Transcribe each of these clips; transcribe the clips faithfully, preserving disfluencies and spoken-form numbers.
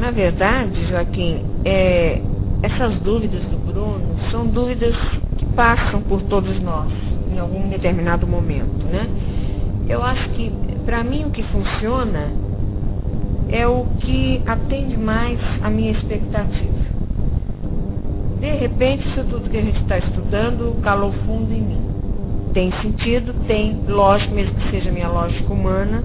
na verdade, Joaquim, é, essas dúvidas do Bruno são dúvidas que passam por todos nós, em algum determinado momento, né? Eu acho que, para mim, o que funciona é o que atende mais à minha expectativa. De repente, isso tudo que a gente está estudando calou fundo em mim. Tem sentido, tem lógica, mesmo que seja minha lógica humana.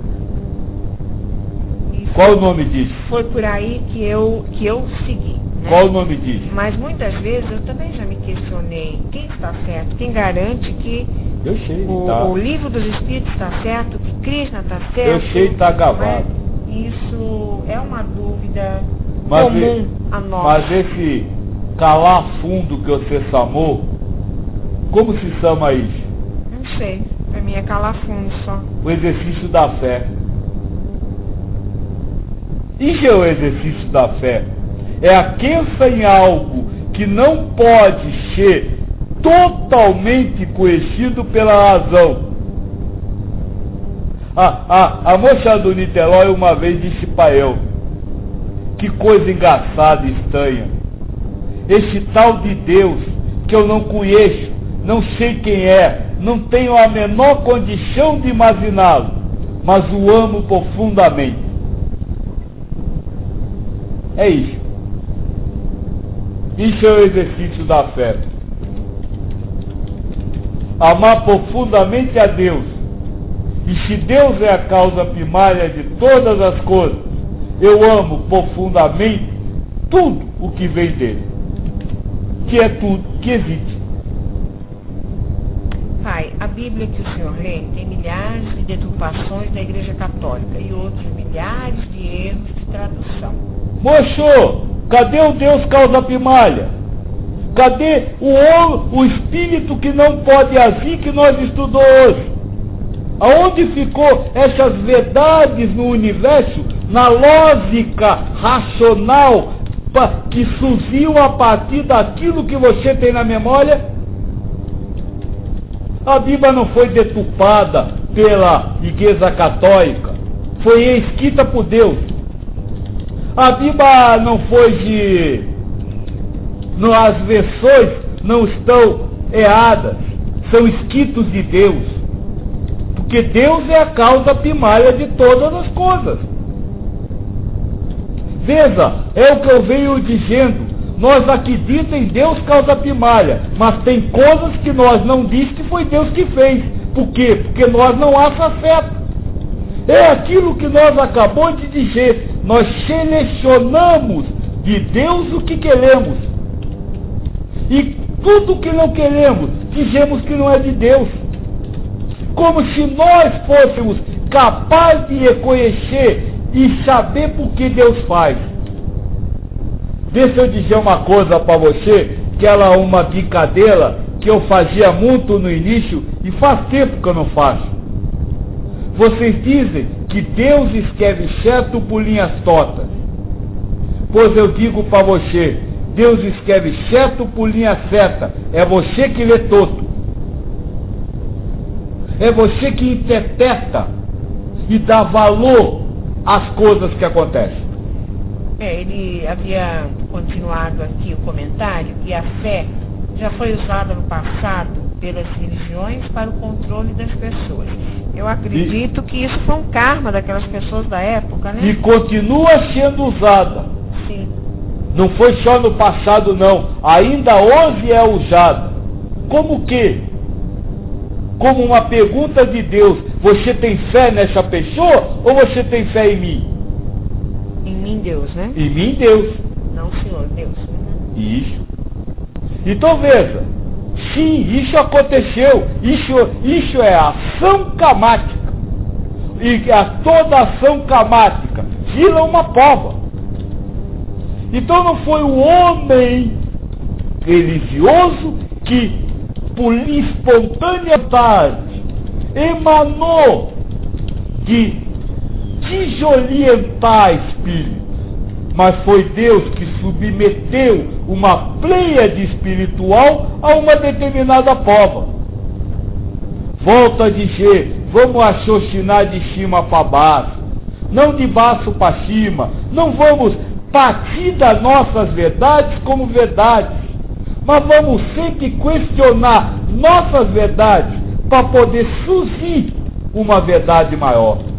Qual o nome disso? Foi por aí que eu, que eu segui. Né? Qual o nome disso? Mas muitas vezes eu também já me questionei quem está certo, quem garante que eu sei, o, tá. o livro dos Espíritos está certo, que Krishna está certo. Eu sei, está gravado. Isso é uma dúvida mas comum e, a nós. Mas esse calar fundo que você chamou, como se chama isso? Não sei, para mim é calar fundo só. O exercício da fé. Isso é o exercício da fé. É a crença em algo que não pode ser totalmente conhecido pela razão. A, a, a moça do Niterói uma vez disse para eu, que coisa engraçada e estranha. Esse tal de Deus que eu não conheço, não sei quem é, não tenho a menor condição de imaginá-lo, mas o amo profundamente. É isso. Isso é o exercício da fé. Amar profundamente a Deus. E se Deus é a causa primária de todas as coisas, eu amo profundamente tudo o que vem dele. Que é tudo que existe. Pai, a Bíblia que o senhor lê tem milhares de deturpações da Igreja Católica e outros milhares de erros de tradução. Moço, cadê o Deus causa primária? Cadê o homem, o espírito que não pode agir que nós estudamos hoje? Aonde ficou essas verdades no universo, na lógica racional que surgiu a partir daquilo que você tem na memória? A Bíblia não foi deturpada pela Igreja Católica, foi escrita por Deus. A Bíblia não foi de... Não, as versões não estão erradas, são escritos de Deus. Porque Deus é a causa primária de todas as coisas. Veja, é o que eu venho dizendo. Nós acreditamos em Deus causa primária, mas tem coisas que nós não diz que foi Deus que fez. Por quê? Porque nós não achamos certo. É aquilo que nós acabamos de dizer. Nós selecionamos de Deus o que queremos. E tudo que não queremos, dizemos que não é de Deus. Como se nós fôssemos capazes de reconhecer e saber por que Deus faz. Deixa eu dizer uma coisa para você, que ela é uma brincadeira que eu fazia muito no início e faz tempo que eu não faço. Vocês dizem que Deus escreve certo por linhas tortas. Pois eu digo para você, Deus escreve certo por linha certa. É você que lê torto. É você que interpreta e dá valor às coisas que acontecem. É, ele havia continuado aqui o comentário que a fé já foi usada no passado pelas religiões para o controle das pessoas. Eu acredito e, que isso foi um karma daquelas pessoas da época, né? E continua sendo usada. Sim. Não foi só no passado, não. Ainda hoje é usada. Como que? Como uma pergunta de Deus. Você tem fé nessa pessoa ou você tem fé em mim? Em mim, Deus, né? Em mim, Deus. Não, Senhor, Deus. Né? Isso. Então veja. Sim, isso aconteceu. Isso, isso é ação camática. E a toda ação camática vira uma prova. Então não foi o homem religioso que, por espontânea vontade, emanou de desorientar espírito, mas foi Deus que submeteu uma pleiade espiritual a uma determinada prova. Volto a dizer, vamos raciocinar de cima para baixo, não de baixo para cima, não vamos partir das nossas verdades como verdades, mas vamos sempre questionar nossas verdades para poder surgir uma verdade maior.